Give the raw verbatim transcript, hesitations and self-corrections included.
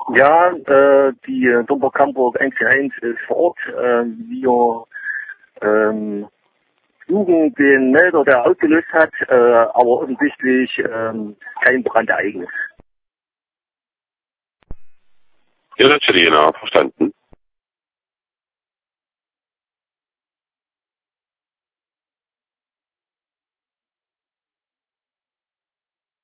Ja, äh, die äh, Domburg Hamburg eins eins ist vor Ort. Äh, wir ähm, suchen den Melder, der ausgelöst hat, äh, aber offensichtlich ähm, kein Brandereignis. Ja, natürlich, genau, verstanden.